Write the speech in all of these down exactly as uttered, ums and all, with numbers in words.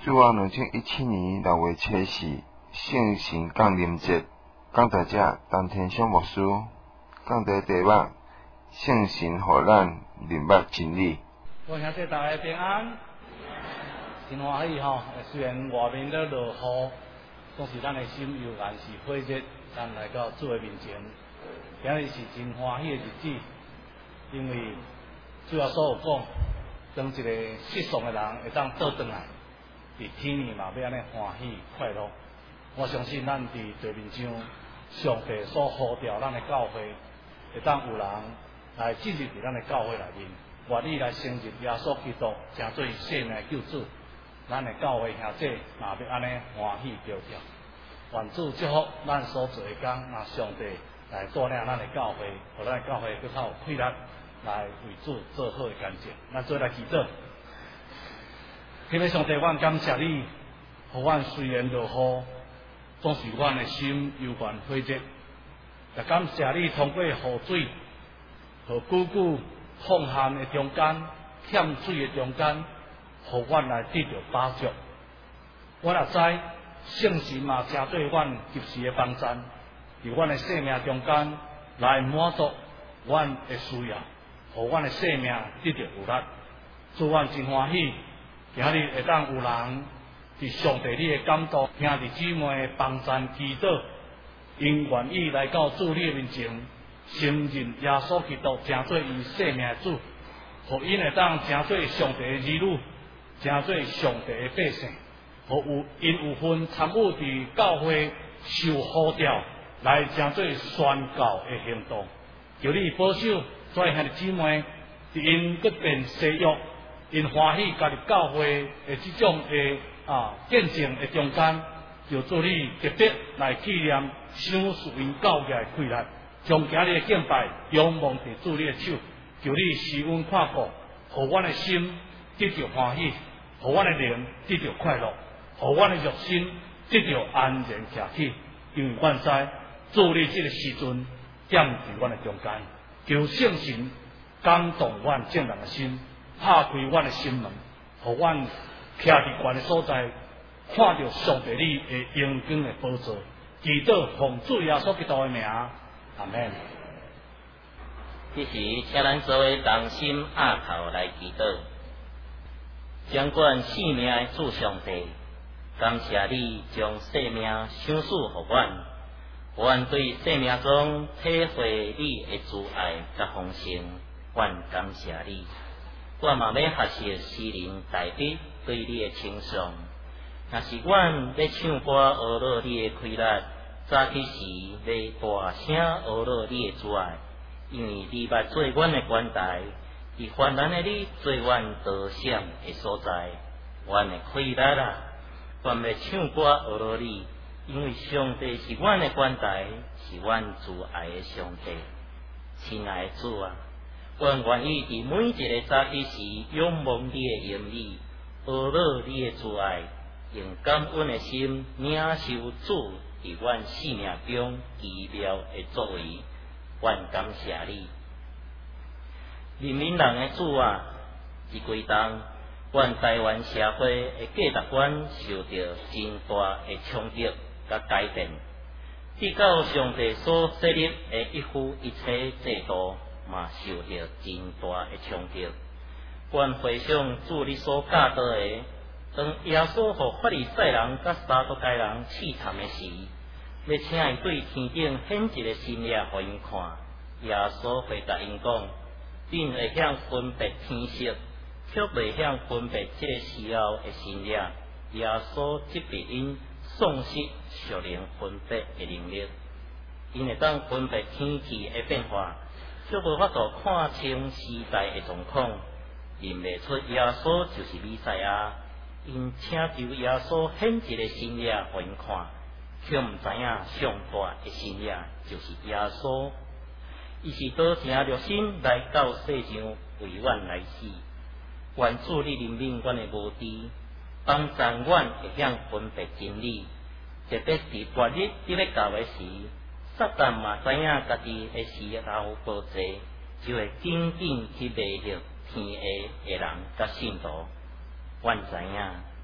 主啊，两千一七年六月七日，圣神降临节，讲道者陈天祥牧师讲道题目：圣神互咱明白真理。 我兄弟大家平安，真欢喜吼！虽然外面咧落雨，总是咱的心悠然是火热，咱来到主的面前。今日是真欢喜的日子，因为主要所有讲，当一个失丧的人会当倒转来，伫天年嘛要安尼欢喜快乐。我相信咱伫地面上，上帝所呼召咱的教会，会当有人来进入伫咱的教会内面。愿意来承认耶稣基督成做生命救主，咱的教会兄弟嘛要安尼欢喜跳跳。愿主祝福咱所做的工，那上帝来带领咱的教会，互咱的教会更较有气力来为主做好的干净。咱做来祈祷，天父上帝，阮感谢你，互阮虽然落雨，总是阮的心悠然火热。也感谢你通过雨水，和久久放旱的中间，欠水的中间，互阮来得到饱足。我也知圣神嘛，正对阮及时的帮衬，伫阮的生命中间来满足阮的需要，互阮的生命得到有力。主，阮真欢喜，今日会当有人伫上帝你的感动，兄弟姊妹的帮衬祈祷，因愿意来到主你的面前。承认耶稣基督成做伊生命的主，互因会当成做上帝的儿女，成做上帝的百姓，互有因有份参与伫教会受呼召来成做宣教的行动。求你保守所有兄弟姊妹，伫因决定西约，因欢喜加入教会的这种的啊见证的中间，就做你特别来纪念想属因教育的开力。将今日的敬拜仰望伫主你的手，求你施恩看顾，互阮的心得到欢喜，互阮的灵得到快乐，互阮的肉身得到安然徛起。因为阮知主你这个时阵踮伫阮的中间，求圣神感动阮正人的心，拍开阮的心门，互阮徛伫悬的所在，看到上帝你的荣光的宝座。祈祷奉主耶稣基督的名。阿门。 这时，请咱作为同心压头来祈祷，掌管生命的主上帝，感谢你将生命赏赐予阮，阮对生命中体会你的慈爱甲丰盛，阮感谢你。我嘛要学习诗人大笔对你的称颂，若是阮要唱歌学乐你的快乐。早起时要大声学乐你的慈爱，因为你捌做阮的关台，伫患难的你做阮得胜的所在，阮的快乐啊！阮要唱歌学乐你，因为上帝是阮的关台，是阮慈爱的上帝。亲爱的主啊，阮愿意伫每一个早起时仰望你的言语，学乐你的慈爱，用感恩的心领受主伫阮生命中奇妙的作为，阮感谢你。人民人的主啊，一归冬，阮台湾社会的价值观受到真大的冲击甲改变。直到上帝所设立的一夫一妻制度，嘛受到真大的冲击。阮回想主你所教导的，当耶稣互法利赛人甲撒都该人试探的时，要请伊对天顶显一个新爷互因看。耶稣回答因讲：恁会晓分别天色，却袂晓分别这个时候的新爷。耶稣即被因丧失属灵分别的能力，因会当分别天气的变化，却无法度看清时代的状况，认袂出耶稣就是弥赛亚。因请求耶稣显一个新爷互因看。却毋知影上大的新爷就是耶稣，伊是倒成肉身来到世上为阮来死。愿主你怜悯阮的无知，帮助阮会晓分别真理。特别伫末日伫咧到的时，撒旦嘛知影家己的时候无济，就会紧紧去迷惑天下的人甲信徒。阮知影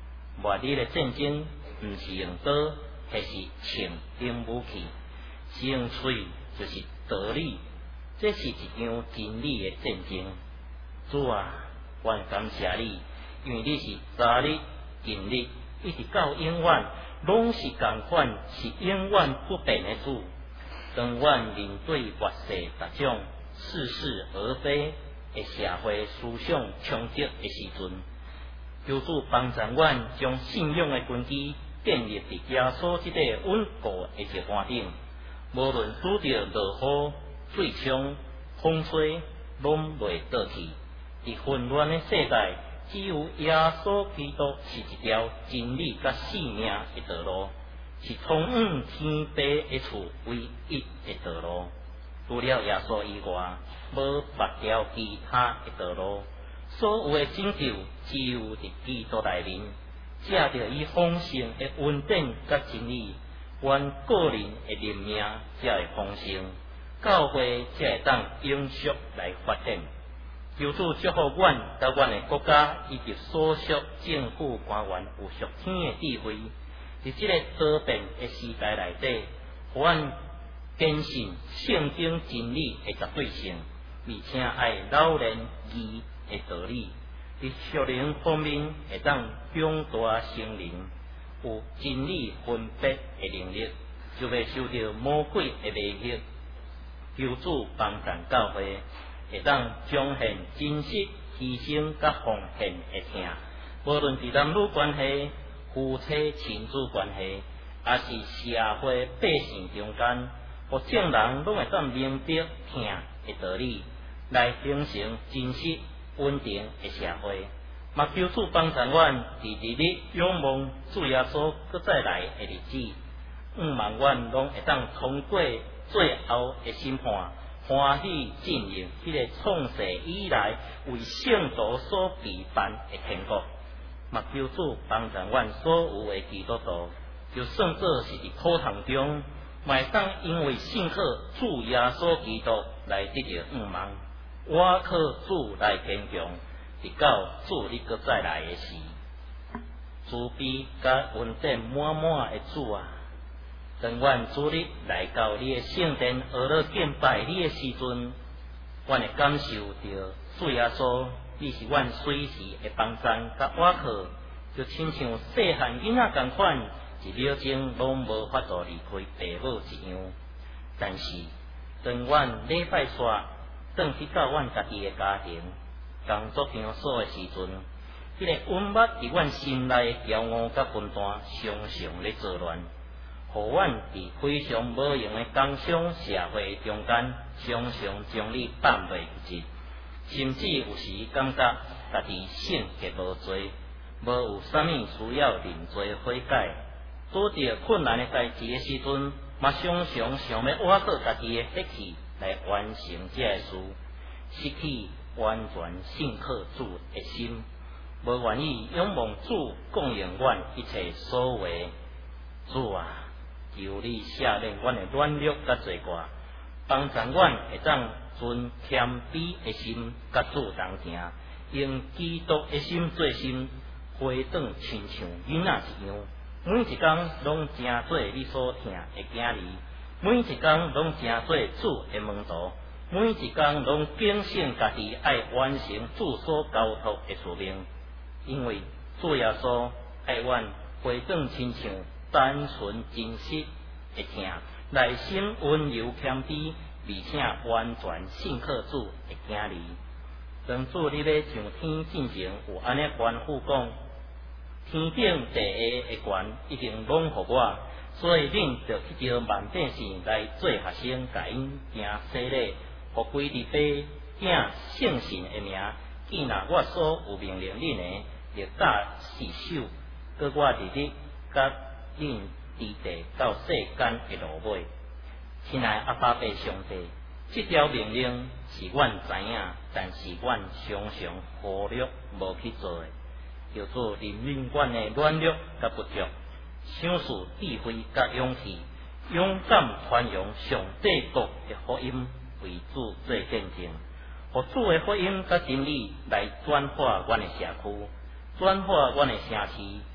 末日的战争，毋是用刀，还是枪兵武器，是用喙，就是道理。这是一场真理的战争。主啊，愿感谢你，因为你是早日、近日，一直到永远，拢是共款，是永远不变的主。当阮面对末世逐种似是而非的社会思想冲击的时阵，求主帮助阮将信仰的根基建立伫耶稣这个稳固的石盘顶，无论拄着落雨、水冲、风吹，拢袂倒去。伫混乱的世代，只有耶稣基督是一条真理甲生命的道路，是通往天父的厝唯一的道路。除了耶稣以外，无别条其他的道路。所有的拯救只有伫基督内面，借着伊丰盛的恩典甲真理，阮个人的灵命才会丰盛，教会才会当永续来发展。求主祝福阮甲阮的国家以及所属政府官员有属天的智慧，伫这个多变的时代内底，阮坚信圣经真理的绝对性，而且爱老练义的道理，伫属灵方面会当长大成人，有真理分别的能力，就袂受到魔鬼的迷惑。求主帮助教会，会当彰显真实、牺牲甲奉献的听，无论伫男女关系、夫妻亲子关系，也是社会百姓中间，互众人拢会当明白听的道理，来形成真实稳定的社会。嘛求主帮助阮伫日日仰望主耶稣搁再来的日子，毋望阮拢会当通过最后的审判，欢喜进入迄个创世以来为圣徒所备办的天国。嘛求主帮助阮所有的基督徒，就算做是伫苦痛中，嘛会当因为信靠主耶稣基督来得到盼望。我靠主来坚强，直到主你搁再来的时，慈悲甲恩典满满的主啊！当阮主日来到你的圣殿，学了敬拜你的时阵，阮会感受到主耶稣，你是阮随时的帮衬甲倚靠，就亲像细汉囡仔同款，一秒钟拢无法度离开父母一样。但是当阮礼拜煞转去到阮家己的家庭、工作场所的时阵，迄、那个温默伫阮心内的骄傲甲分断，常常咧作乱，互阮伫非常无用的工商社会中间，常常将你放袂入，甚至有时感觉家己性格无多，无有啥物需要认罪悔改。拄着困难的代志的时阵，嘛常常想要挖过家己的血气来完成这个事，失去完全信靠主的心，无愿意仰望主供应阮一切所为。主啊，求你赦免阮的软弱甲罪过，帮助阮会当存谦卑的心甲主同行，用基督的心做心，回转亲像囡仔一样。每一天拢成做你所听的囝儿，每一天拢成做主的门徒，每一天拢警醒家己爱完成主所交托的使命。因为主耶稣爱阮回转亲像单纯真实的听，内心温柔谦卑，而且完全信靠主的囝儿。当主你要上天进前，有安尼吩咐讲。天顶地下的权已经拢互我，所以恁着去招万百姓来做学生，甲因行洗礼，互规日爸囝圣神的名。既然我所有命令恁的，就教四守，搁我日日甲恁伫地到世间的路尾。亲爱阿爸爸上帝，这条命令是阮知影，但是阮常常忽略无去做的。叫做怜悯阮的软弱甲不足，想事智慧甲勇气，勇敢传扬上帝国的福音，为主做见证，互主的福音甲真理来转化阮的社区，转化阮的城市，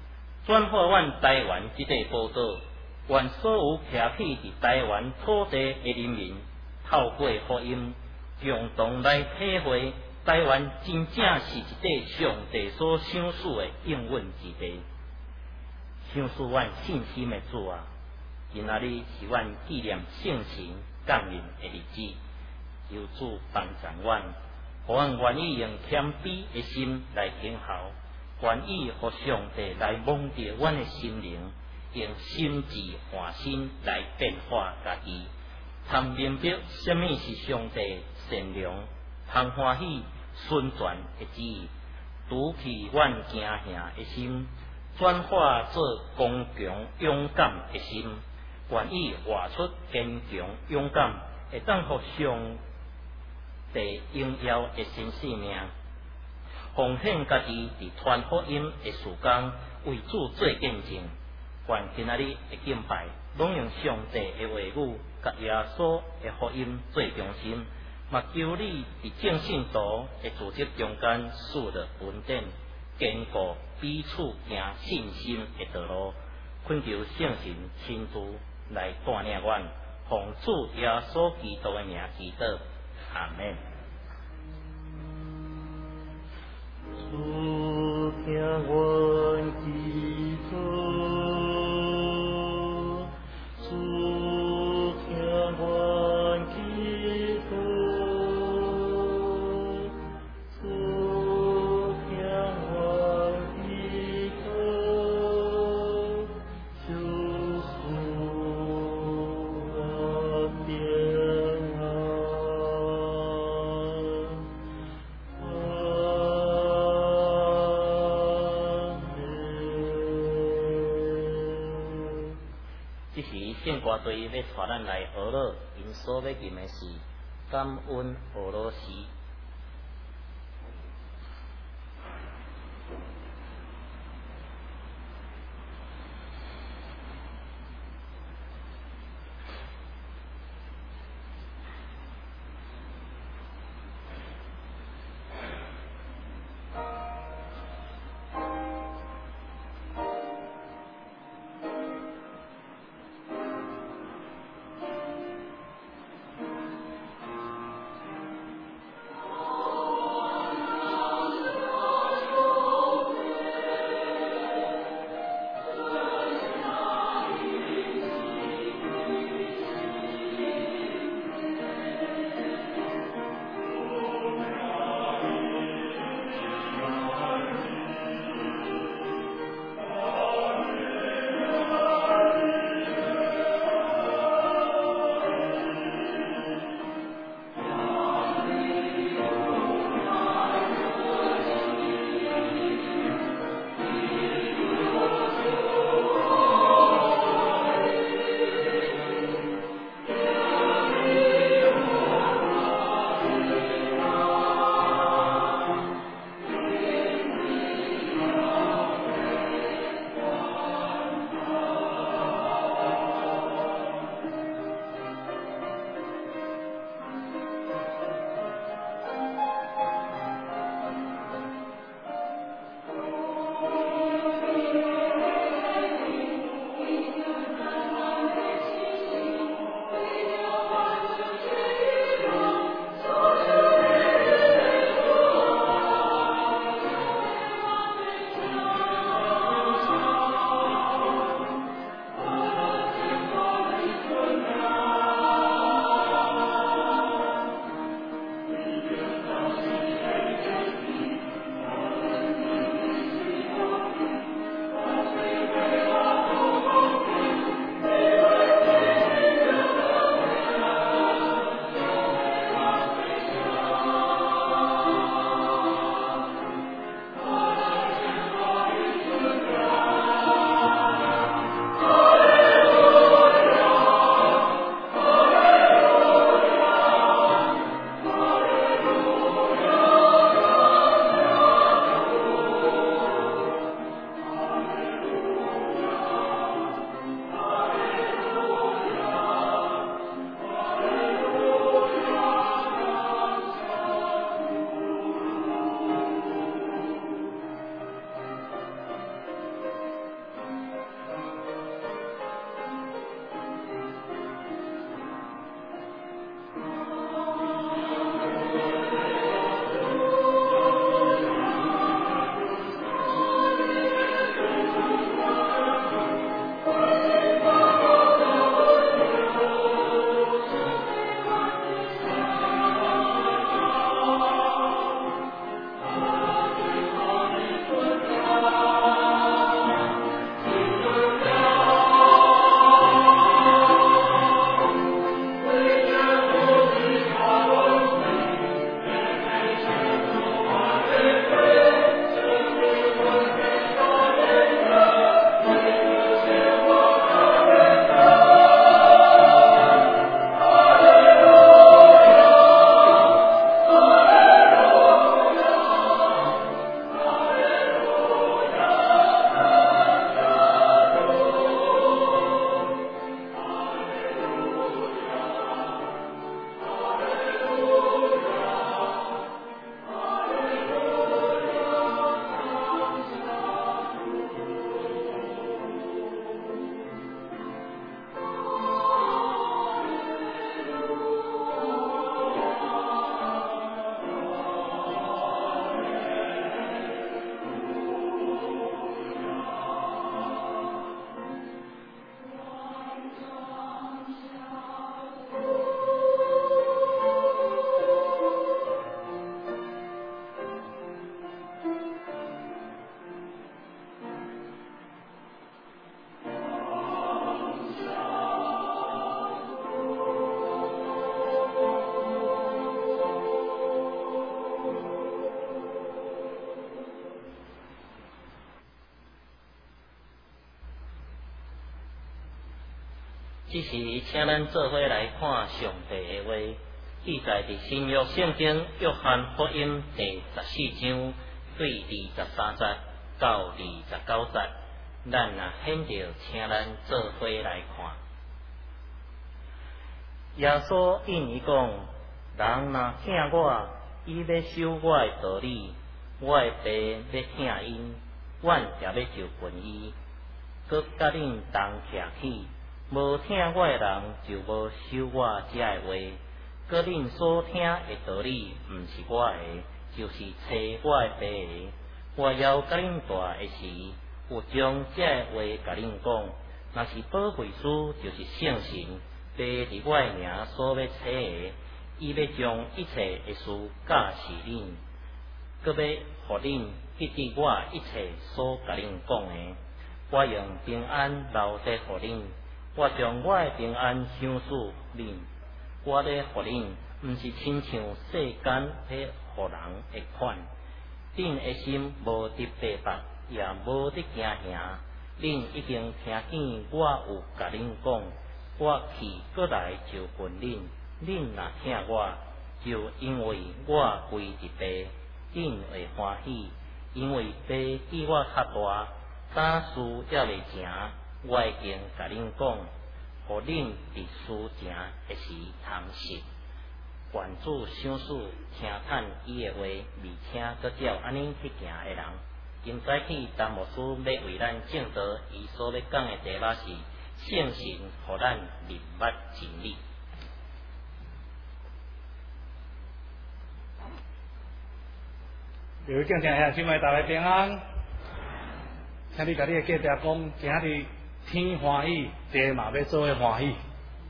转发阮台湾即个报道，愿所有徛起伫台湾土地的人民，透过福音，共同来体会台湾真正是一块上帝所赏赐的应允之地。赏赐阮信心的主啊，今仔日是阮纪念圣神降临的日子，求主帮助阮，互阮愿意用谦卑的心来听候，愿意互上帝来蒙着阮的心灵，用心智换心来变化家己，参明白什么是上帝善良、通欢喜、顺转的旨意，拄起阮惊吓的心，转化做刚强勇敢的心，愿意活出坚强勇敢，会当互上帝荣耀的新生命，奉献家己伫传福音的事工，为主做见证。愿今仔日的敬拜，拢用上帝的话语，甲耶稣的福音做中心，嘛求你伫正信徒的组织中间，赐了稳定、坚固彼此行信心的道路，恳求圣神亲自来带领阮，奉主耶稣基督的名祈祷，阿门。 主听阮祈祷，主听阮祈祷，主听阮祈祷，就是我平安。 这时圣歌队要带咱来俄罗因所要吟的是感恩俄罗斯。 即时请咱做伙来看上帝的话，记载伫新约圣经约翰福音第十四章对二十三节到二十九节，咱若显着，请咱做伙来看。耶稣应伊讲：人若听我，伊要守我的道理，我的爸要听因，阮也要就近伊，佮甲恁同徛起。无听我的人就无守我遮的话，佮恁所听的道理，毋是我的，就是找我的爸的。我要甲恁大的时，有将遮的话甲恁讲。若是保惠师，就是圣神，爸伫我的名所要找的，伊要将一切的事教示恁，佮要互恁记伫我一切所甲恁讲的。我用平安留在互恁。我将我的平安赏赐恁，我咧互恁，毋是亲像世间咧互人的款。恁的心无得白白，也无得惊吓。恁已经听见我有甲恁讲，我去过来就近恁。恁若听我，就因为我归伫爸，恁会欢喜，因为爸比我较大，胆事也未成。我已经甲恁讲，互恁伫事情的时通信。愿主赏赐听叹伊的话，未听搁照安尼去行的人。今早起，陈牧师要为咱正道，伊所要讲的题目是圣神，互咱明捌真理。 各位敬请兄弟姊妹，大家平安。请你甲你的隔壁讲，今日天欢喜，地嘛要做伙欢喜。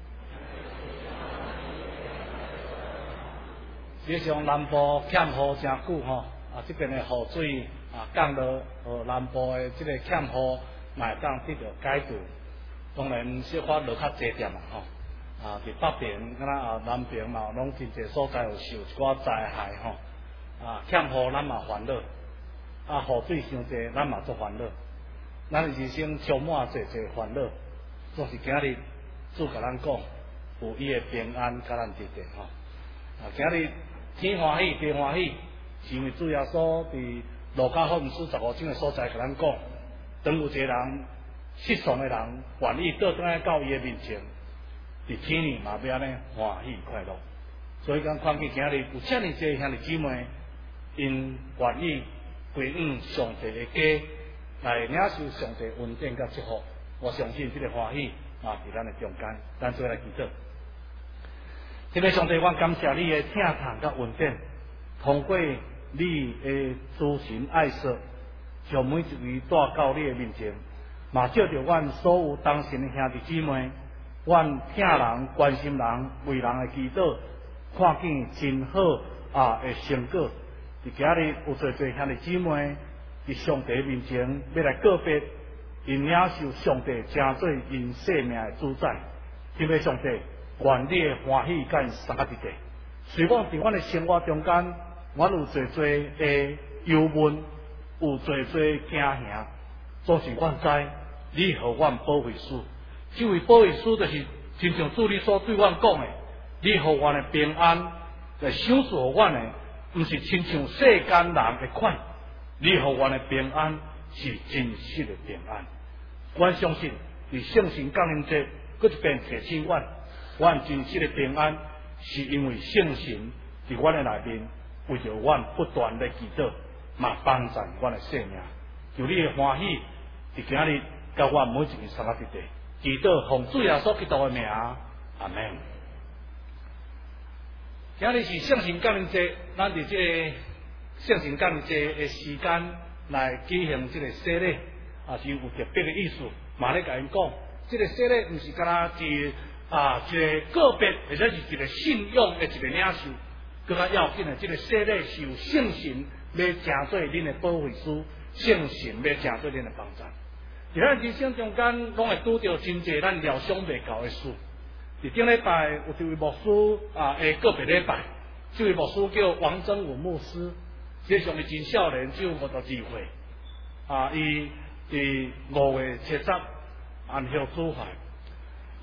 实际上南部欠雨真久吼，啊这边的雨水啊降落，和南部的这个欠雨嘛会当得到解决。当然小可落较济点啊吼，啊伫北边，敢若啊南边嘛，拢真侪所在有受一寡灾害吼。啊欠雨咱嘛烦恼，啊雨水伤济咱嘛足烦恼。咱人生充满侪侪烦恼，总是今日主甲咱讲，有伊的平安甲咱伫地吼。啊，今日天欢喜地欢喜，是因为主耶稣伫路加福音书十五章的所在甲咱讲，当有一个人失丧的人，愿意倒转来到伊的面前，伫天里嘛要安尼欢喜快乐。所以讲看见今日有遮尔济兄弟姊妹，因愿意归向上帝的家。来领受上帝恩典甲祝福，我相信这个欢喜啊，伫咱的中间，咱做来祈祷。这个上帝，我感谢你的听谈甲恩典，通过你的慈心爱惜，将每一位带到你的面前，嘛借着阮所有当时的兄弟姊妹，阮听人、关心人、为人的祈祷，看见真好啊的成果。伫今日有侪侪兄弟姊妹。伫上帝面前要来告别，因领受上帝成做因生命的主宰。因为上帝愿你的欢喜甲因三个伫地。虽讲伫阮的生活中间，阮有侪侪的忧闷，有侪侪惊吓，总是阮知你互阮保惠师。这位保惠师就是亲像主你所对阮讲的，你互阮的平安，来赏赐互阮的，毋是亲像世间人的款。你互阮的平安是真实的平安，阮相信伫圣神降临节，搁一遍提醒阮，阮真实的平安是因为圣神伫阮的内面，为着阮不断的祈祷，嘛帮助阮的生命。求你的欢喜，伫今日甲阮每一个三个伫地，祈祷奉主耶稣基督的名，阿门。今日是圣神降临节，咱伫这个圣神降临节的时间来举行这个洗礼，啊是有特别的意思。嘛咧甲因讲，这个洗礼毋是干那是啊一个个别，或者是一个信仰的一个领受，更加要紧的，这个洗礼是有圣神要成做恁的保惠师，圣神要成做恁的帮助。伫咱人生中间，拢会拄到真济咱料想未到的事。伫顶礼拜有一位牧师啊，诶个别礼拜，这位牧师叫王增武牧师。实际上，伊真少年，只有五十二岁。啊，伊伫五月七十按后主怀。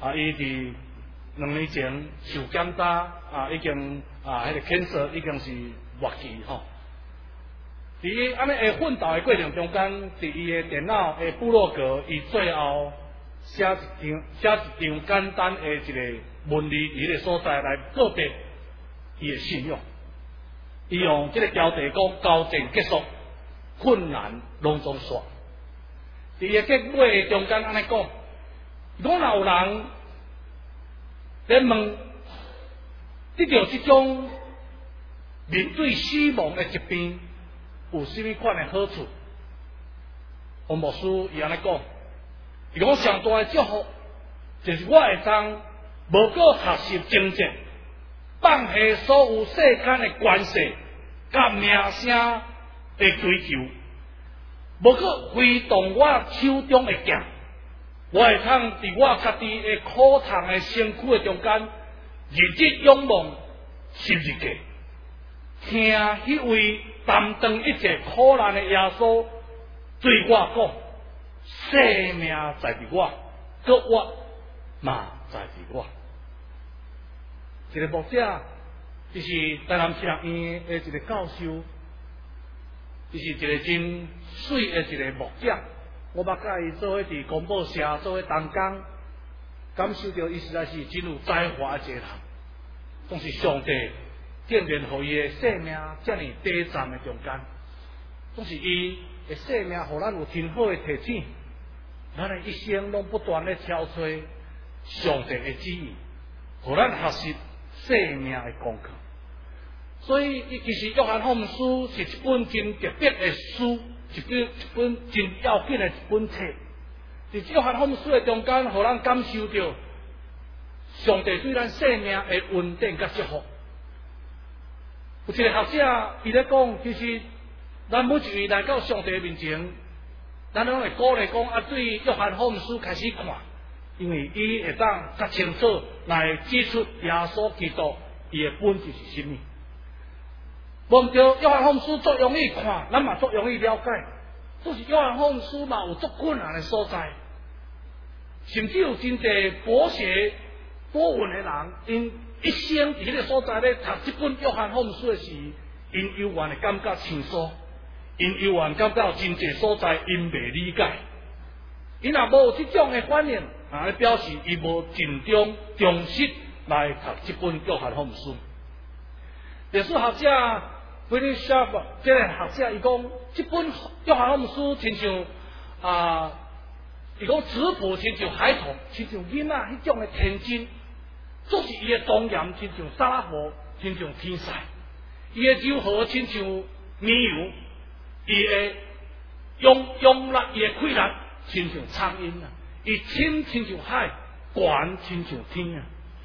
啊，伊伫两年前受检查啊，已经啊，迄、那个检测已经是末期吼。伫伊安尼诶奋斗诶过程中间，伫伊诶电脑诶部落格，伊最后写一张写一张简单诶一个文字，伊个所在来告别伊诶信仰。伊用即个标题讲交战结束，困难拢总煞。伫伊诶结尾中间安尼讲，讲若有人咧问，得到即种面对死亡诶疾病，有甚物款诶好处？王牧师伊安尼讲，伊讲上大诶祝福，就是我会当无过学习精进，放下所有世间诶关系，甲名声诶追求，无过挥动我手中诶剑，我会通伫我家己诶苦痛诶身躯诶中间，日日仰望十字架，听迄位担当一切苦难诶耶稣对我讲：生命在伫我，搁我嘛在伫我。一个牧者，伊是台南市立医院诶一个教授，伊是一个真水诶一个牧者。我捌甲伊做伙伫公报社做伙同工，感受到伊实在是真有才华诶一个人，总是上帝建立互伊诶生命遮尔短暂诶中间，总是伊诶生命互咱有真好诶提醒，咱诶一生拢不断咧挑找上帝诶旨意，互咱学习生命诶功课。所以，伊其实约翰福音书是一本真特别诶书，一本一本真要紧诶一本册。伫约翰福音书诶中间，互咱感受到上帝对咱生命诶恩典甲祝福。有一个学者伊咧讲，其实咱每一位来到上帝面前，咱拢会鼓励讲啊，对约翰福音书开始看，因为伊会当较清楚来指出耶稣基督伊诶本质是甚物。无毋对，约翰福音书足容易看，咱嘛足容易了解。都是约翰福音书嘛有足困难诶所在，甚至有真侪博学多闻诶人，因一生伫迄个所在咧读即本约翰福音书诶时，因犹原会感觉清楚，因犹原感觉有真侪所在因未理解。因若无有即种诶反应，啊，表示伊无尽忠忠实来读即本约翰福音书。历史学者William Sharp 即个学者伊讲，即本约翰福音书亲像啊，伊讲质朴亲像孩童，亲像囡仔迄种诶天真，总是伊诶庄严亲像沙拉河，亲像天使，伊诶柔和亲像绵羊，伊诶勇勇力伊诶气力亲像苍鹰啊，伊深亲像海，悬亲像天啊。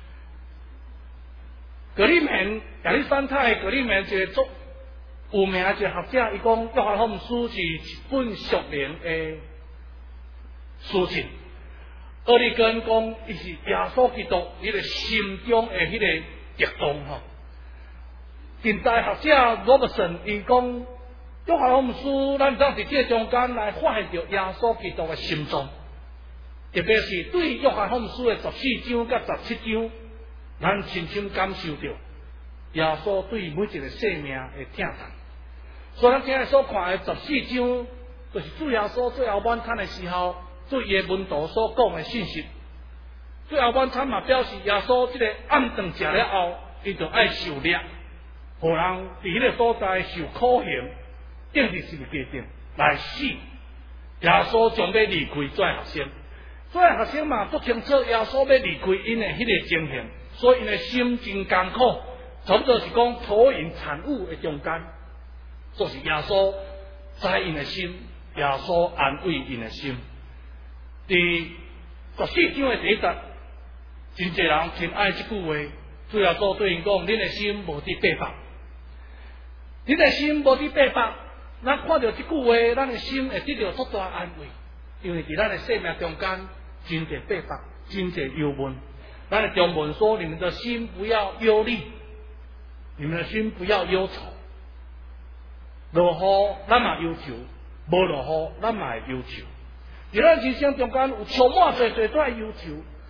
格里面亚历山大格里面一个足有名一个学者，伊讲约翰福音书是一本属灵的书信。俄里根讲，伊是耶稣基督迄个心中的迄个激动吼。近代学者罗伯森伊讲，约翰福音书咱当伫这中间来发现到耶稣基督的心中，特别是对约翰福音书的十四章甲十七章。咱深深感受到耶稣对每一个生命的疼痛，所以咱今日所看的十四章，就是主耶稣最后晚餐的时候，对伊的门徒所讲的信息。最后晚餐嘛，表示耶稣这个暗顿食了后，伊就爱受力，互人伫迄个所在受苦刑，定是十字架顶来死。耶稣将要离开做学生，做学生嘛，不清楚耶稣要离开因的迄个情形。所以因的心真艰苦，差不多是讲土因产物的中间，就是耶稣在因的心，耶稣安慰因的心。伫十四章的第一节，真侪人真爱这句话，主耶稣对因讲：恁的心无伫八百，恁的心无伫八百。咱看到这句话，咱的心会得到足大安慰，因为伫咱的生命中间，真侪八百，真侪忧闷。咱的中文说：你们的心不要忧虑，你们的心不要忧愁。落雨咱嘛忧愁，无落雨咱嘛会忧愁。伫咱人生中间有充满侪侪种忧愁，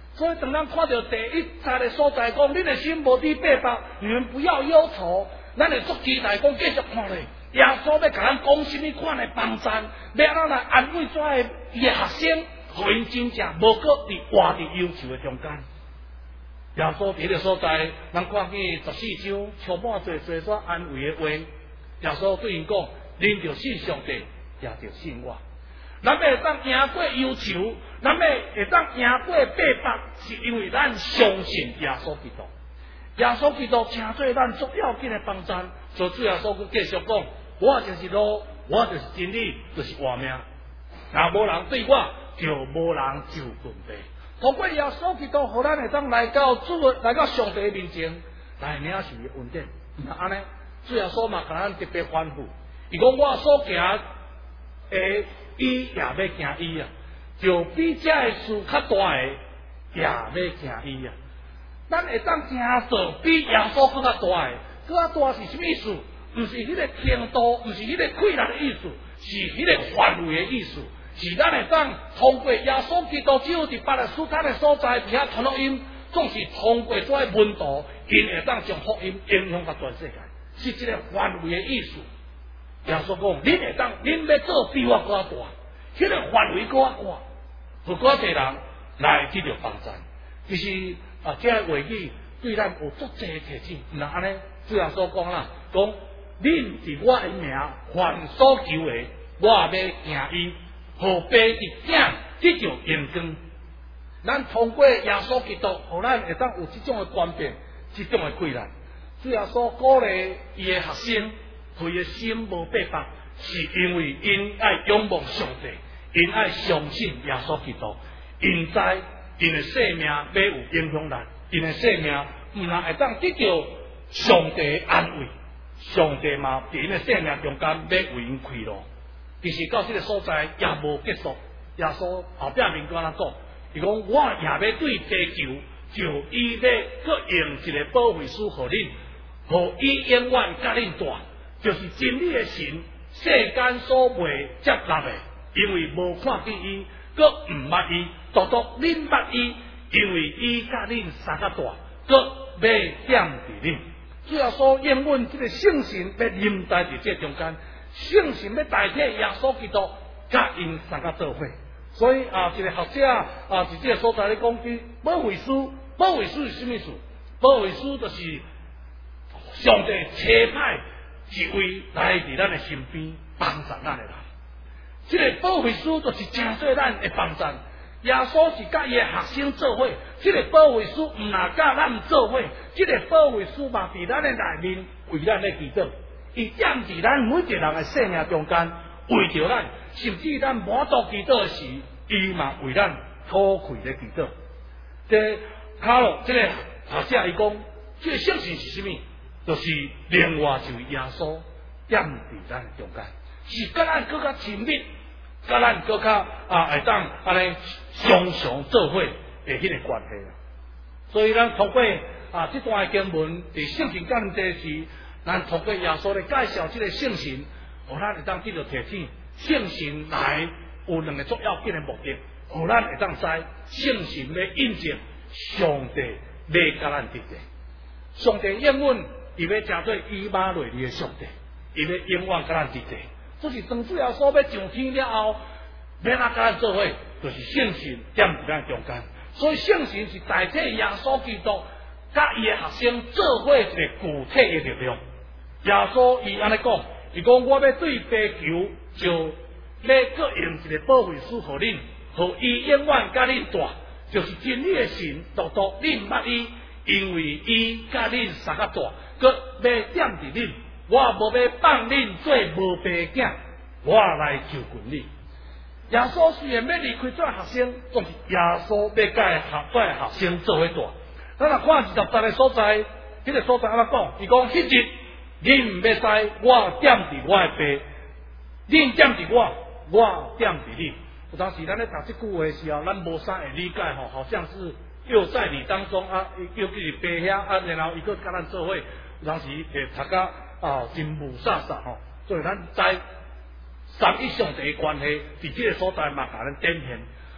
所以当咱看到第一节的所在讲，恁的心无伫八百，你们不要忧愁。咱会足期待讲继续看咧，耶稣要甲咱讲什么款的帮赞，要咱来安慰遮个伊的学生，互因真正无搁伫活伫忧愁的中间。耶稣伫个所在，咱看见十四章充满侪侪煞安慰的话。耶稣对因讲：恁着信上帝，也着信我。咱要会当赢过忧愁，咱要会当赢过八百，是因为咱相信耶稣基督。耶稣基督成做咱足要紧的帮赞。所以主耶稣继续讲：我就是路，我就是真理，就是活命。若无人对我，就无人就准备。通过耶稣基督，互咱会当来到主，来到上帝面前，来领受伊恩典。那安尼，主耶稣嘛，甲咱特别吩咐，伊讲我所行诶。伊也要行伊啊，就比这个事较大的也要行伊啊。咱会当行做比耶稣更较大的，更较大是什么意思？不是迄个程度，不是迄个困难的意思，是迄个范围的意思。是咱会当通过耶稣基督，只有伫别个斯坦的所在，伫遐传福音，总是通过这个门徒，因会当将福音影响到全世界，是这个范围的意思。耶稣讲：恁会当，恁要做比我更大，迄、那个范围更大，互更侪人来得到帮助。其实啊，这个话语对咱有足济提醒。那安尼，主耶稣讲啦，讲恁伫我的名凡所求的，我也要行伊，互爸伫囝得到荣光。咱通过耶稣基督，互咱会当有这种的转变，这种的困难。主耶稣鼓励伊的学生。佢嘅心无八百，是因为因爱仰望上帝，因爱相信耶稣基督，因知因嘅生命要有影响力，因嘅生命唔能会当得到上帝的安慰，上帝嘛伫因嘅生命中间要为因开路。其实到这个所在也无结束，耶稣后壁面跟咱讲，伊讲我也要对地球，就伊要搁用一个保惠师互恁，互伊永远甲恁大。就是真理的神，世间所袂接纳的，因为无看见伊，佮唔捌伊，独独恁捌伊，因为伊甲恁三个大，佮要点伫恁。主要说应允这个圣神要临在伫这中间，圣神要代替耶稣基督，甲因三个做伙。所以啊，一个学者啊，伫这个所在咧讲句保惠师，保惠师是什么意思？保惠师就是上帝差派。一位来伫咱的身边帮助咱的人，这个保惠师就是正做咱的帮助。耶稣是甲伊的学生做伙，这个保惠师唔若甲咱做伙，这个保惠师嘛伫咱的内面为咱的祈祷，伊点伫咱每一个人的生命中间，为着咱，甚至咱满足祈祷时，伊嘛为咱讨开的祈祷。这卡洛这个学者伊讲，这个圣神是什么？就是另外一位耶稣点伫咱中间，是甲咱更较亲密，甲咱更较啊会当安尼常常做伙的迄个关系啦。所以咱通过啊这段经文伫圣经讲这时，咱通过耶稣来介绍这个圣神，互咱会当得到提醒，圣神来有两个重要紧的目的，互咱会当知圣神要印证上帝要甲咱得的，上帝应允。伊要成做以马内利的上帝，伊要永远甲咱伫地。这是当主耶稣要上天了后，要哪甲咱做伙，就是圣神点伫咱中间。所以圣神是代替耶稣基督，甲伊的学生做伙一个具体的力量。耶稣伊安尼讲，伊讲我要对地球，就要搁用一个保惠师互恁，互伊永远甲恁大，就是真理的神，独独恁捌伊，因为伊甲恁三个大。佮要点伫恁，我无要放恁做无爸囝，我来求困你。耶稣虽然要离开做学生，总是耶稣要甲学做学生做伙大。咱若看二十节的所在，迄、那个所在安怎讲？伊讲迄日恁毋要知，我点伫我的爸，恁点伫我，我点伫你。有当时咱咧读这句话的时候，咱无啥会理解吼，好像是又在你当中啊，又去你爸遐啊，然后伊个甲咱做伙。有当时会读甲啊真无煞煞吼，所以咱知三一上帝的关系，伫这个所在嘛，甲咱展现。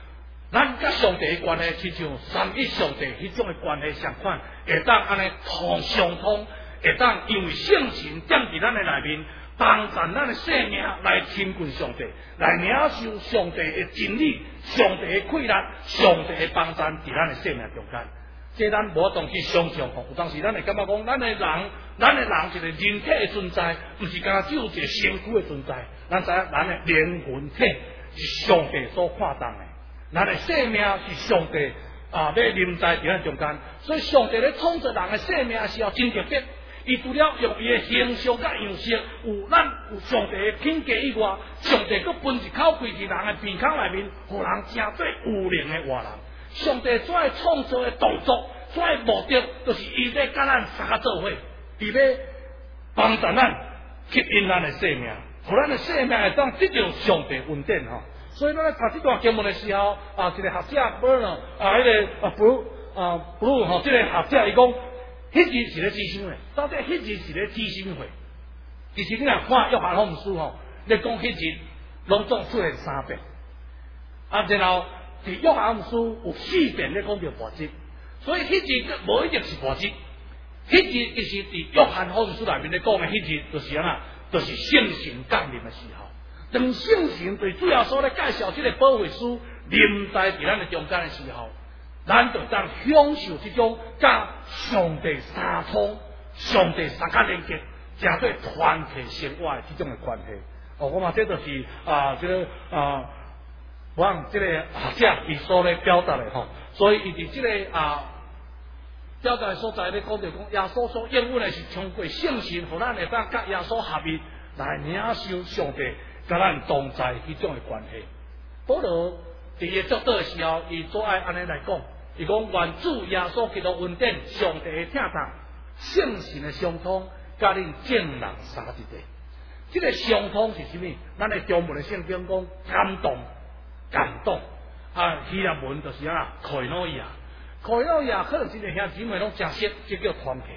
咱甲上帝的关系，亲像三一上帝迄种的关系相款，会当安尼通相通，会当因为圣神踮伫咱的内面，帮助咱的生命来亲近上帝，来领受上帝的真理、上帝的馈赠、上帝的帮助伫咱的生命中间。这咱无当去想象吼，有当时咱会感觉讲，咱的人，咱的人一个人体的存在，毋是干只有一个身躯的存在，咱知影咱的灵魂体是上帝所看重的，咱的生命是上帝啊要临在伫咱中间，所以上帝咧创造人的生命是要真特别。伊除了用伊的形象甲样式，有咱有上帝的品格以外，上帝佫分一口气伫人的鼻孔内面，互人诚做有灵的活人。上帝所爱创造的动作，所爱目的，就是伊要甲咱三个做伙，伊要帮助咱吸引咱的生命，互咱的生命会当得到上帝恩典吼。所以咱咧读这段经文的时候，啊，一个学者 Burn 啊，迄个啊 Blue 啊 Blue 吼，这个学者伊讲，迄字是咧指什么？到底迄字是咧指什么？其实你若看约翰福音书吼，你讲迄字拢总出现三遍，啊，然后。伫约翰福音书有四遍咧讲到末节，所以迄字无一定是末节，迄字就是伫约翰福音书内面咧讲的迄字，就是安那，就是圣神降临的时候。当圣神对主要所咧介绍这个保惠师临在伫咱的中间的时候，咱就当享受这种甲上帝三通、上帝三角连接，正对团体生活的这种的关系。哦，我嘛这就是啊，这个啊。我讲这个学者伊所咧表达的吼，所以伊伫这个啊表达的所在咧讲着讲，耶稣所应允的是通过圣神，互咱会当甲耶稣合一，来领受上帝甲咱同在迄种的关系。保罗伫伊作道的时候，伊所爱安尼来讲，伊讲愿主耶稣基督恩典、上帝的疼痛、圣神的相通，甲恁众人三一体。这个相通是啥物？咱的中文的圣经讲感动。感动啊！希腊文就是啊，凯诺亚，凯诺亚可能真个兄姊妹拢真熟，这叫团契。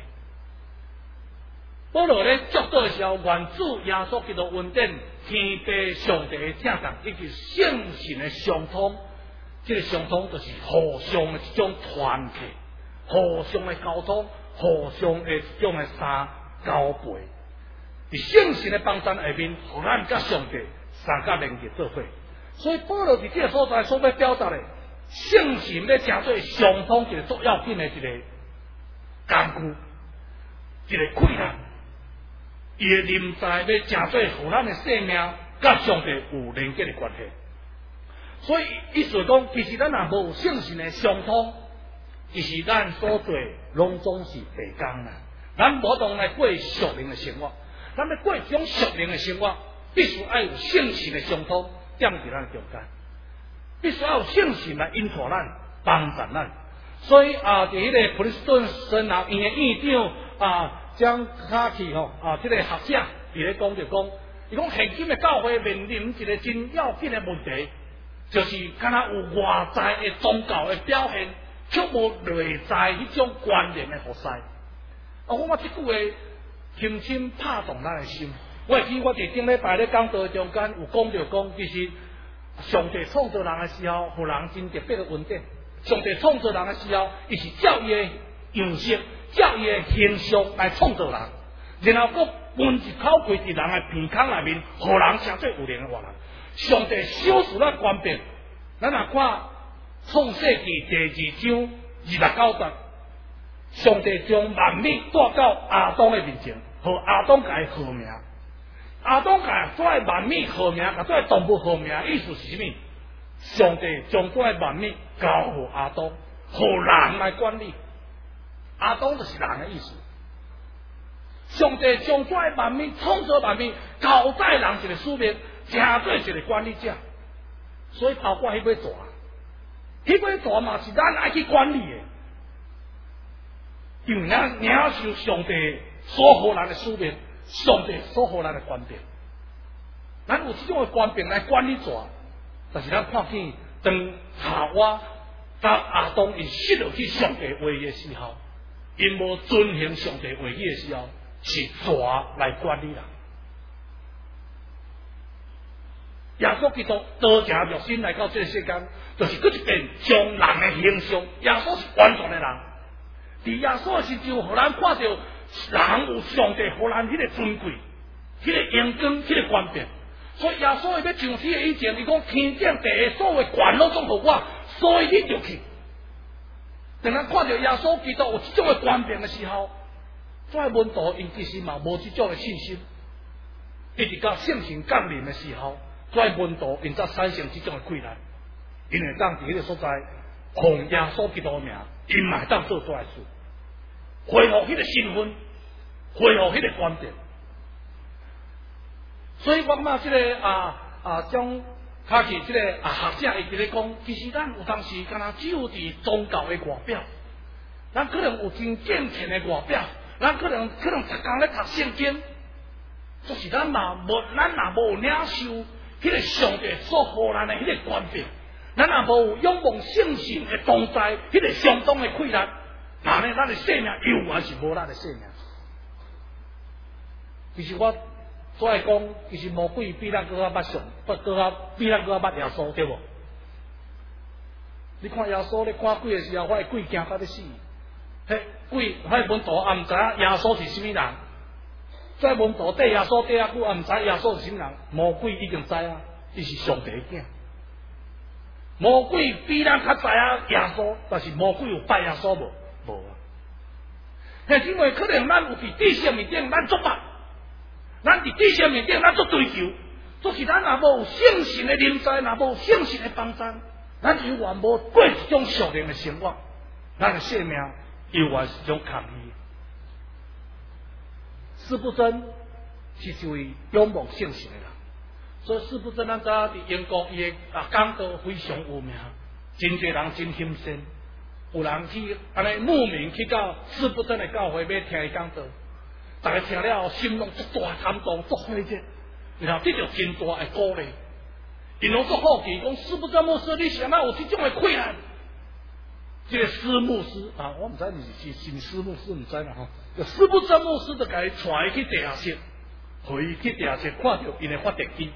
保罗咧作道的时候，愿主耶稣基督恩典、天地上帝的疼痛以及圣神的相通，这个相通就是互相的一种团契，互相的沟通，互相的一种的相交陪。伫圣神的帮助下面，互咱甲上帝三角连接做伙。所以保罗伫这个所在所要表达的，圣神要成做相通一个最要紧的一个工具，一个困难，伊的临在要成做互咱的生命甲上帝有连接的关系。所以意思讲，其实咱若无圣神的相通，其实咱所做拢总是白工啦。咱无当来过属灵的生活，咱要过一种属灵的生活，必须要有圣神的相通。踮伫咱中间，必须要有圣神来引导咱、帮助咱。所以啊，伫迄个普利斯顿神学院的院长啊，将卡奇吼啊，这个学者伊咧讲就讲，伊讲现今的教会面临一个真要紧的问题，就是敢若有外在的宗教的表现，却无内在迄种关联的活塞。啊，我我即句话轻轻拍动咱的心。我会记我伫顶礼拜咧讲道中间有讲着讲，其实上帝创造人的时候，互人真特别的恩典。上帝创造人的时候，伊是照伊的样式、照伊的形象来创造人，然后佫分一口气伫人的鼻孔内面，互人成做有灵的活人。上帝小事咱关闭，咱若看创世纪第二章二十九节，上帝将万物带到亚当的面前，互亚当甲伊号名。亚当甲这万物号名，甲这动物号名，意思是什么？上帝将这万物交互亚当，互人来管理。亚当就是人的意思。上帝将这万物创造万物交代人一个使命，成做一个管理者。所以包括迄尾大，迄尾大嘛是咱爱去管理的，因为咱领受上帝所互咱的使命。上帝所互咱的权柄，咱有这种的权柄来管理蛇，但是咱看见当夏娃甲亚当因失落去上帝话语的时候，因无遵行上帝话语的时候，是蛇来管理人。 耶稣基督道成肉身来到这个世间，就是佫一遍将人的形象。耶稣是完全的人，伫耶稣的时阵，互咱看到人有上帝互咱迄个尊贵、迄、那个荣光、迄、那个冠冕。所以耶稣要上天的以前，伊讲天顶地下所有权拢总互我，所以你就去。等咱看到耶稣基督有这种的冠冕的时候，这些门徒因其实嘛无这种的信心，一直到圣神降临的时候。在门徒因才产生这种的困难，因为当伫迄个所在，奉耶稣基督的名，因嘛当做做事，恢复迄个身份，恢复迄个观点。所以我感觉这个啊啊，将开始这个啊学者伊伫咧讲，其实咱有当时敢若只有伫宗教的外表，咱可能有真健全的外表，咱可能可能逐工咧读圣经，就是咱嘛无，咱若无领受。迄个上帝所互咱的迄个冠冕，咱若无有仰望圣神的同在，迄个相当的困难，那呢，咱的生命永远是无咱的生命。其实我所爱讲，其实魔鬼比咱更较捌上，不更较比咱更较捌耶稣，对无？你看耶稣咧看鬼的时候，我的鬼惊到要死。迄鬼，迄门徒也毋知影耶稣是啥物人。在门徒缀耶稣缀啊久，也毋知耶稣是啥人。魔鬼已经知啊，伊是上帝的囝。魔鬼比咱较知影耶稣，但是魔鬼有拜耶稣无？无啊。嘿，因为可能咱有伫地上面顶，咱做捌；咱伫地上面顶，咱做追求。就是咱若无有圣神的临在，若无有圣神的帮助，咱永远无过一种属灵的生活，咱的生命永远是一种空虚。施不真是一位仰望圣神的人，所以施不真咱知伫英国伊的啊讲道非常有名，真侪人真欣赏，有人去安尼慕名去到施不真的教会要听伊讲道，大家听了后心拢足大感动，足欢喜，然后得到真大的鼓励，因拢足好奇讲施不真牧师，你想哪有这种的困难？这个施牧师啊，我唔知你是是施牧师，唔知啦吼。施不真牧师就甲伊带伊去地下室，互伊去地下室看到因的发电机。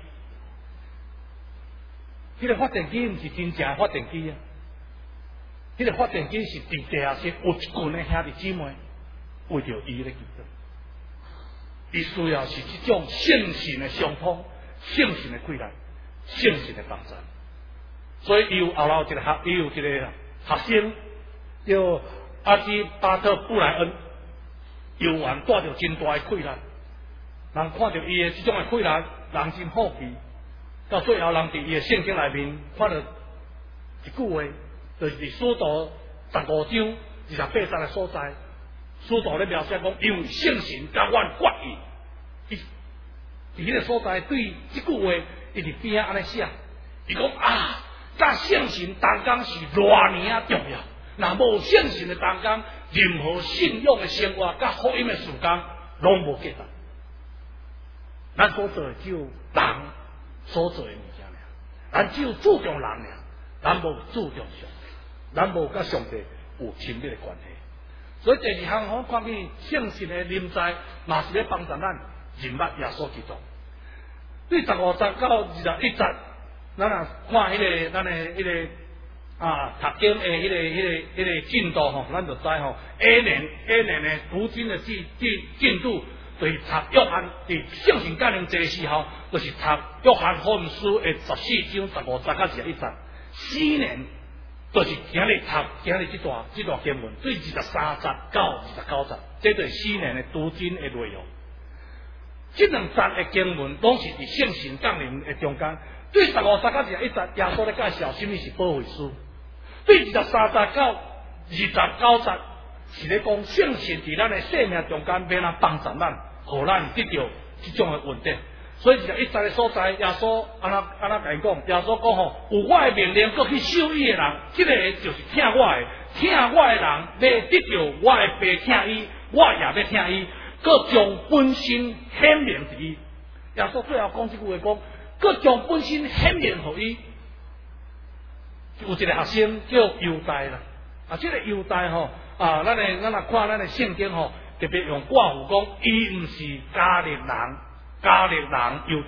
迄、那个发电机唔是真正的发电机啊，迄、那个发电机是伫地下室有一群的兄弟姊妹为着伊咧祈祷。伊需要是这种圣神的相通、圣神的归来、圣神的帮助。所以伊有后来一个学，伊有一个学生叫阿基巴特布莱恩，永远带着真大的困难。人看到伊的这种的困难，人真好奇。到最后，人伫伊的圣经内面看到一句话，就是伫使徒十五章二十八节的所在，使徒咧描写讲，因为圣神甲阮决意。伊伫迄个所在对这句话，伊伫边仔安尼写，伊讲啊。甲圣神同工是偌尼啊重要，若无圣神的同工，任何信仰的生活、甲福音的事工，拢无价值。咱所做的只有人所做的物件尔，咱只有注重人尔，咱无注重上帝，咱无甲上帝有亲密的关系。所以第二项，我看见圣神的临在，嘛是咧帮助咱认捌耶稣基督。对十五节到二十一节。咱若看迄、那个，咱的迄个啊，读经的迄、那个、迄、那个、迄、那个进度吼，咱就知吼。A 年 A 年的读经的进进进度，就是读约翰伫圣神降临这时候，就是读约翰福音书的十四章十五节到二十一节。四年就是今日读今日这段这段经文，对二十三节到二十九节，这就是四年的读经的内容。这两节的经文拢是伫圣神降临的中间。对十五节到二十一节，耶稣咧介绍什么是保惠师；对二十三节到二十九节，是咧讲圣神伫咱的生命中间，要咱帮助咱，互咱得到这种的稳定。所以二十一节的所在，耶稣安那安那甲伊讲，耶稣讲吼，有我的命令，搁去守伊的人，这个就是听我的，听我的人要得到我的爸听伊，我也要听伊，搁将本身显明伫伊。耶稣最后讲这句话讲。佮将本身显明互伊，有一个学生叫犹大啦，啊，这个犹大吼，啊，咱诶，咱若看咱诶圣经吼，特别用寡妇讲，伊毋是加利人，加利人犹大，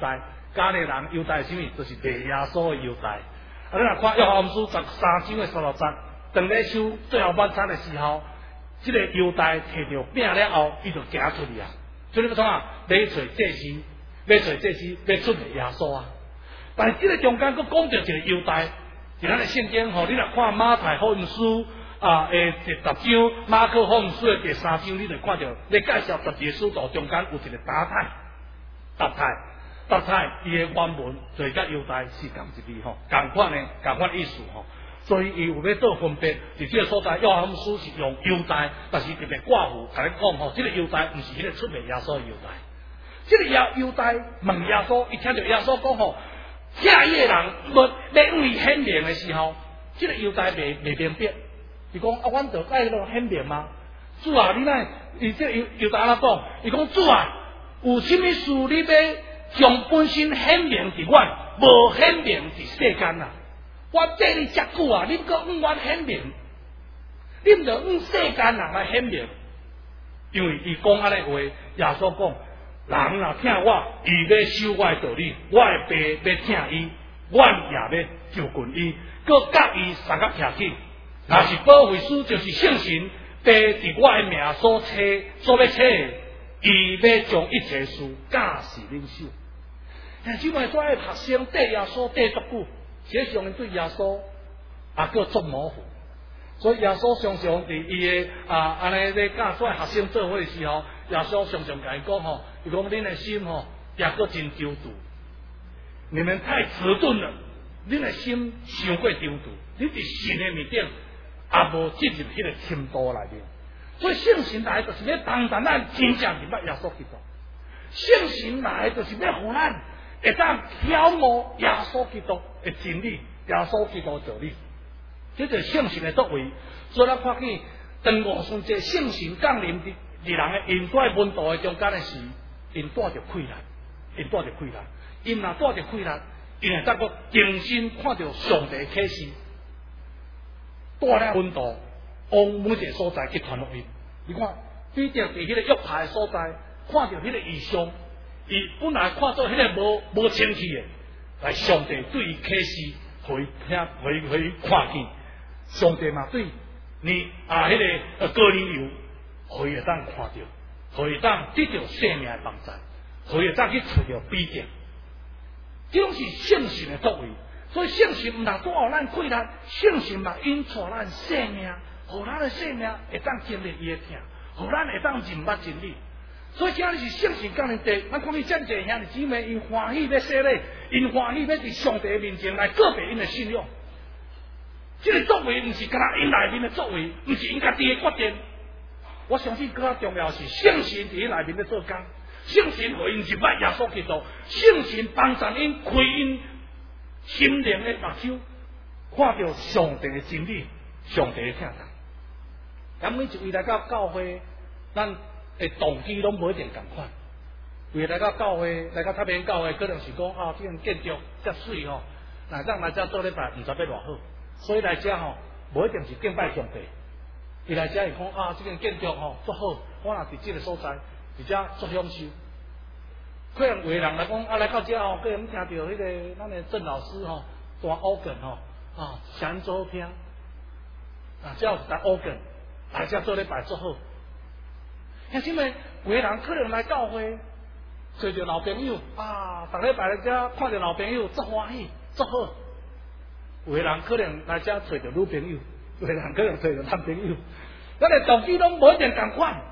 加利人犹太是啥物？就是卖耶稣的犹太。啊，你若看约翰福音十三章的三十节，当咧收最后晚餐的时候，这个犹太摕到饼了后，伊就行出去啊。所以你要创啊，要找祭司，要找祭司，要出卖耶稣啊。但是这个中间佫讲到一个犹太，伫咱的圣经吼，你若看马太福音书啊诶第十章，马可福音书的第三章，你就看到咧介绍十二个使徒中间有一个达太，达太，达太伊的原文就甲犹太是同一字吼，同款的，同款意思吼。所以伊有要做分别，伫这个所在，约翰福音书是用犹太，但是特别挂符，甲你讲吼，这个犹太毋是迄个出卖耶稣的犹太。这个犹犹太问耶稣，伊听到耶稣讲吼，下一个人要要为显明的时候，这个犹太未未明白。伊讲啊，阮着爱迄显明吗？主啊，你哪？伊这犹犹太安怎讲？伊讲主啊，有啥物事你要将本身显明伫阮，无显明伫世间啊？我缀你遮久啊，你阁往阮显明，你毋着往世间人来显明，因为伊讲安尼话，耶稣讲，人若听我，伊要守我的道理，我的爸要听伊，阮也要就近伊，阁甲伊三角徛起。若是保惠师，就是圣神，爸伫我的名所册所要册的，伊要将一切事驾驶领袖。但即摆遮个学生对耶稣对足久。这上面对耶稣也叫做模糊，所以耶稣常常伫伊的啊安尼咧教所学生做伙的时候，耶稣常常甲伊讲吼，伊讲恁的心吼也个真丢毒，你们太迟钝了，恁的心伤过丢毒，你伫神的面顶也无进入迄个深度内面。所以圣神来就是要帮助咱真正明白耶稣基督，圣神来就是要互咱会当眺望耶稣基督的真理，耶稣基督的道理，这就是圣神的作为。所以咱看见当五旬节圣神降临伫伫人的因在温度的中间的时，因带着困难，因带着困难，因若带着困难，因会当个重新看到上帝的启示，带了温度往每一个所在去传落去。你看，比着伫迄个约牌的所在，看到迄个异象。伊本来看做迄个无无清气的，来上帝对伊启示，互伊听，互伊互伊看见。上帝嘛对你啊，迄、那个呃哥尼流，互伊会当看到，互伊当得到生命的帮助，互伊会当去找到必定。这种是圣神的作为，所以圣神毋但带互咱困难，圣神嘛引带咱生命，互咱的生命会当经历伊的听，互咱会当认捌真理。所以今日是圣神降临地，咱看见真济兄弟姊妹，因欢喜要洗礼，因欢喜要伫上帝的面前来告别因的信仰。这个作为毋是干那因内面的作为，毋是因家己的决定。我相信更加重要是圣神伫因内面咧做工，圣神互因入捌耶稣基督，圣神帮助因开因心灵的目睭，看到上帝的真理，上帝的听道。咱每一位来到教会，咱诶，动机拢无一定共款。为来到教会，来到太平教会，可能是讲啊，这种建筑遮水吼，那咱来遮做礼拜，毋知要偌好，所以来遮吼，无一定是敬拜上帝。伊来遮是讲啊，这种建筑吼足好，我若伫这个所在，伫遮足享受。可能有人来讲啊，来到遮吼，可能听到迄、那个咱的郑老师吼，弹 organ 吼啊，上足好听。啊，遮有一台 organ， 来遮做礼拜足好。兄弟们，有个人可能来教会，找着老朋友啊，逐礼拜来遮看着老朋友，足欢喜，足好。有个人可能来遮找着女朋友，有个人可能找着男朋友，咱的动机拢无一定共款。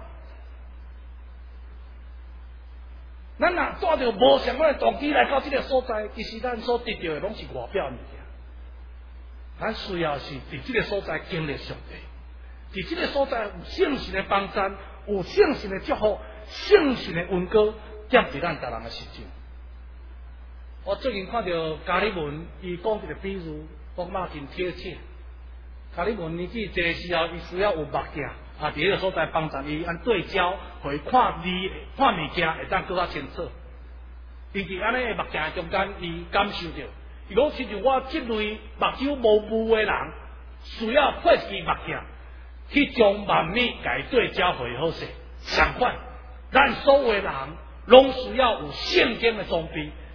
咱若带着无相关的动机来到这个所在，其实咱所得到的拢是外表物件。咱需要是伫这个所在经历上帝，伫这个所在有圣神的帮助。有圣神的祝福，圣神的恩膏，降伫咱逐人的心中。我最近看到加里文，伊讲一个比喻，讲嘛真贴切。加里文年纪这时候，伊需要有目镜，啊，伫迄个所在帮助伊按对焦，互伊看字、看物件会当更较清楚。伊伫安尼个目镜中间，伊感受到，伊讲亲像我即类目睭无雾的人，需要配置目镜。去将万米改对焦会好势，相反，咱所有的人拢需要有圣经的装备，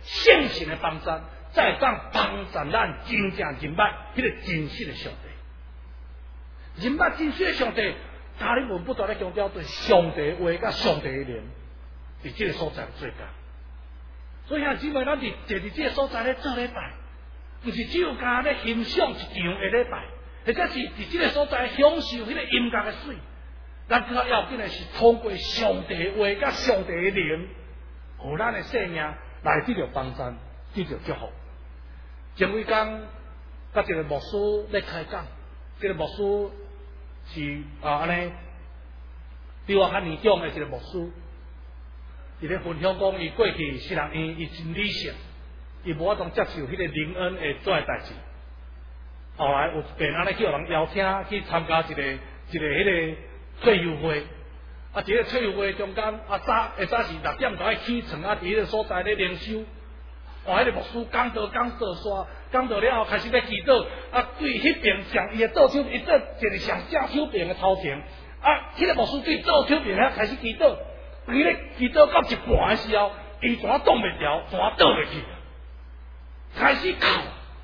圣神的帮助，再当帮助咱真正认捌迄个真实的上帝。认捌真实的上帝，加里文不断咧强调对上帝的话甲上帝的灵，伫这个所在最高。所以兄姊妹，咱伫坐伫这个所在咧做礼拜，毋是只有干咧欣赏一场的礼拜，或者是伫这个所在享受迄个音乐的水。咱更要紧的是通过上帝的话甲上帝的灵，互咱的生命来得到帮助，得到祝福。前几天，甲一个牧师咧开讲，这个牧师是啊安尼比我较年长的一个牧师。伊咧分享讲，伊过去是人伊伊真理性，伊无法度接受迄个灵恩会做诶代志。后来有一遍安尼叫人邀请去参加一个一个迄个退休会，啊，伫个退休会中间，啊早下早是六点就爱起床啊，伫迄个所在咧灵修。哇！迄个牧师讲道讲道煞，讲道了后开始咧祈祷，啊，对迄边上伊诶左手，伊做一个上正手边诶头前，啊，迄个牧师对左手边遐开始祈祷。伊咧祈祷到一半的时候，伊全挡袂牢，全倒落去，开始哭，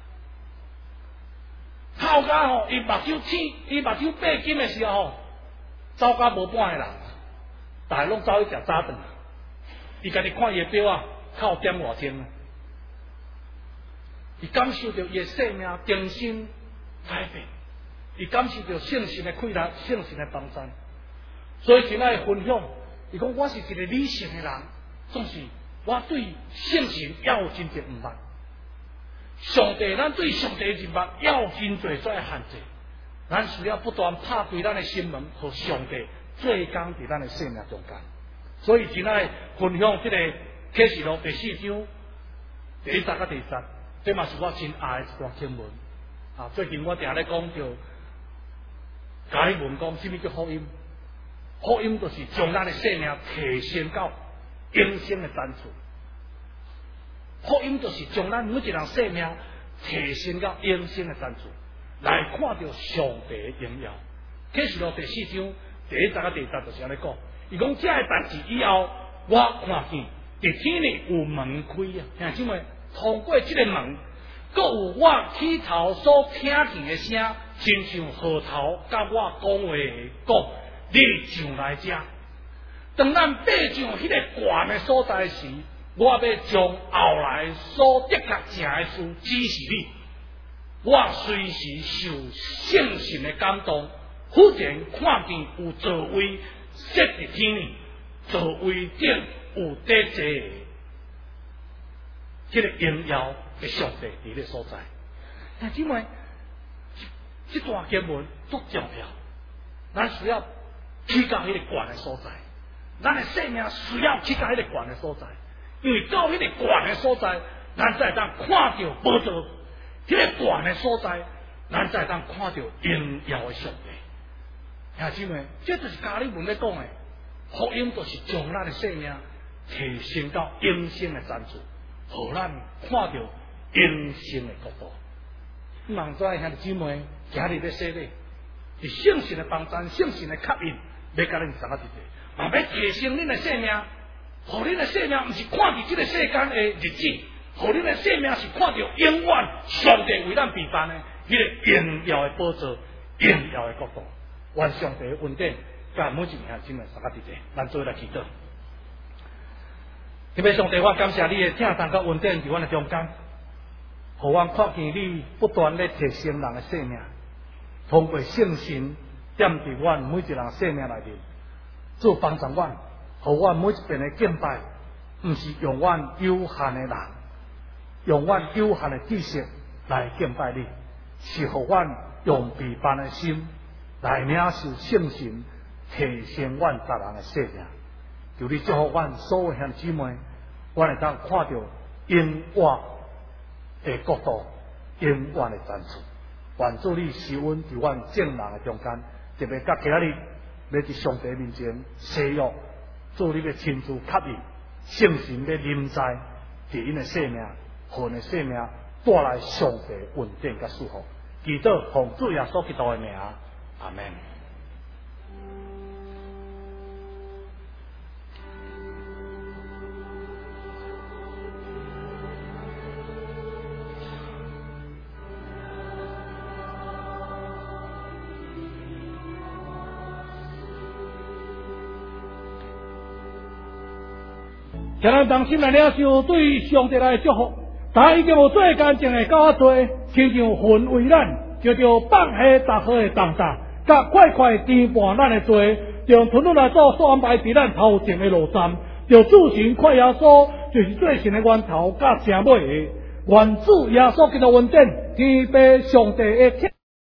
哭甲吼，伊目睭青，伊目睭白金的时候吼，走甲无半个人，大家拢走去食早顿。伊家己看伊的表啊，靠点外钟啊，伊感受到伊的生命重新改变，伊感受到圣神的馈赠，圣神的帮助，所以今仔的分享。伊讲我是一个理性的人，总是我对圣神也有真侪毋捌。上帝，咱对上帝认捌也有真侪遮限制，咱需要不断拍开咱的心门，和上帝做工伫咱的生命中间。所以今仔分享这个启示录第四章第一节甲第十，这嘛是我真爱的一段经文。啊，最近我定咧讲着，加里文讲什么叫福音？福音就是将咱的生命提升到永生的赞处。福音就是将咱每一人生命提升到永生的赞处，来看到上帝的荣耀。启示录第四章第一节到第十就是安尼讲，伊讲这个代志以后，我看见伫天里有门开啊，兄姊妹，通过这个门，阁有我起头所听见的声，亲像河头甲我讲话的讲。你上来遮，当咱爬上迄个悬的所在时，我要将后来所得较正的事指示你。我随时受圣神的感动，忽然看见有座位设伫天里，座位顶有得坐迄个荣耀的上帝伫咧所在。但因为这段经文足重要，咱需要。去到迄个悬的所在，咱的生命需要去到迄个悬的所在，因为到迄个悬的所在，咱才当看到宝座；迄个悬的所在，咱才当看到荣耀的上帝。兄姊妹，这就是加里文咧讲的，福音就是将咱的生命提升到永生的赞处，互咱看到永生的国度。望在兄姊妹今日咧说咧，是圣神的帮助，圣神的吸引。要甲恁三个一个，嘛要提升恁的生命，互恁的生命毋是看伫即个世间的日子，互恁的生命是看到永远上帝为咱备办的迄个荣耀的宝座、荣耀的国度。愿上帝的恩典，甲每一名兄妹三个一个，咱做来祈祷。特别上帝，我感谢你的正当甲恩典伫阮的中间，互阮看见你不断咧提升人的生命，通过圣神。点伫阮每一人生命内面，做帮助阮，互阮每一遍的敬拜，毋是用阮有限的人，用阮有限的知识来敬拜你，是互阮用备办的心来领受圣神，提升阮逐人的生命。求你祝福阮所有兄姊妹，阮会当看到永远的国度，永远的赞处。愿主你施恩伫阮正人的中间。特别甲今日要伫上帝面前誓约，做你嘅亲自吸引，圣神要临在伫因嘅生命，互因嘅生命带来上帝稳定甲祝福。祈祷奉主耶稣基督嘅名，阿门。 请咱同心来领受对上帝来的祝福。大家已经有做干净的较多，亲像魂为咱，就着放下逐好的重担，甲快快填满咱的罪，将吞吞来做所安排伫咱头前的路站，就主神快耶稣，就是最神的源头甲城尾的。愿主耶稣基督恩典，天父上帝的天。